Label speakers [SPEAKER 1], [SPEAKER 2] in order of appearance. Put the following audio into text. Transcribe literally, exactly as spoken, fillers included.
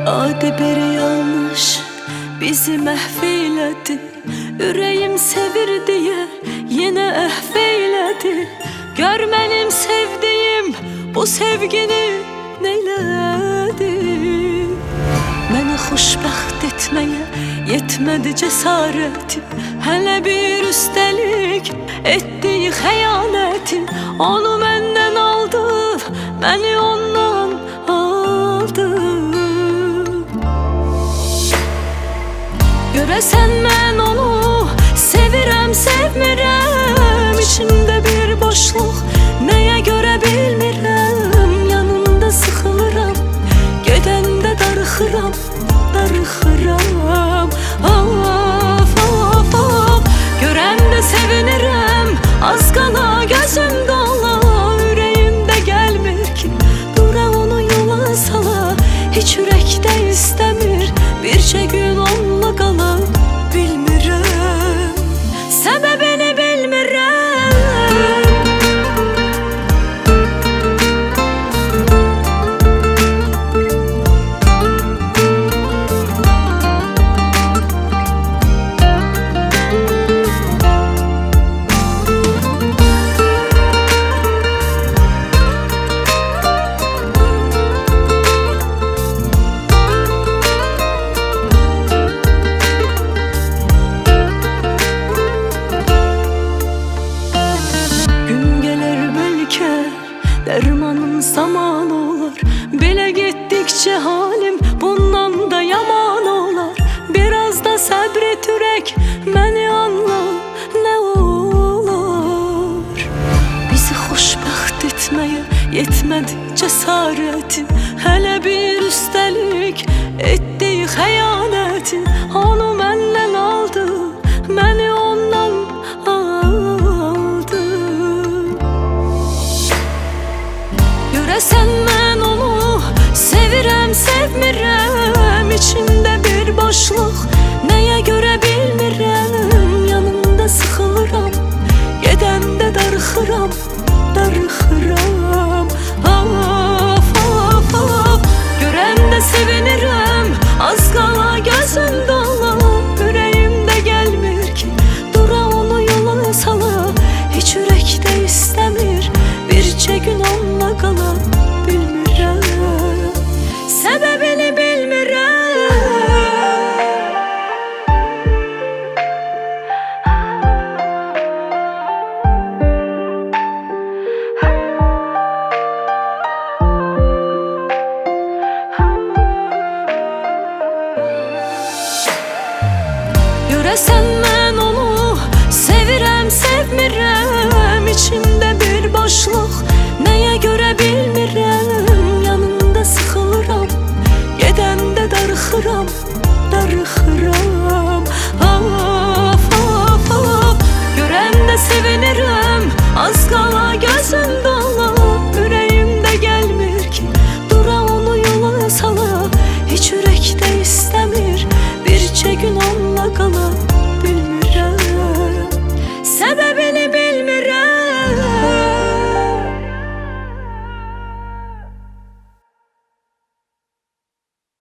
[SPEAKER 1] Adi bir yanlış bizi məhv. Ürəyim sevir diye yine ehveyledi. Gör mənim sevdiğim bu sevgini neyledi. Məni xoşbəxt etmeye yetmedi cesaretim. Hele bir üstelik ettiği xəyanəti. Onu məndən aldı, məni ondan aldı. Görəsən mən onu sevirəm, sevmirəm. İçimdə bir boşluq, nəyə görə bilmirəm. Yanında sıxılıram, gedəndə darıxıram, darıxıram. Of, of, of. Görəndə sevinirəm, az qala gözüm dola. Ürəyimdə gəlmir ki, dura onu yola sala. Heç ürəkdə istəmir, bircə gün onunla qala. Bilmirəm, səbəbini bilmirəm. Dermanın zamanı olar. Belə getdikçe halim bundan da yaman olar. Biraz da səbret ürək, məni anla, nə olar. Bizi xoşbəxt etmeye yetmedi cesaretin. Hele bir üstelik ettiği xəyanətin. Onu məndən aldı, məni ondan aldı. Görəsən mən onu sevirəm, sevmirəm. İçimdə bir boşluq, nəyə görə bilmirəm. Yanında sıxılıram, gedəndə darıxıram, darıxıram.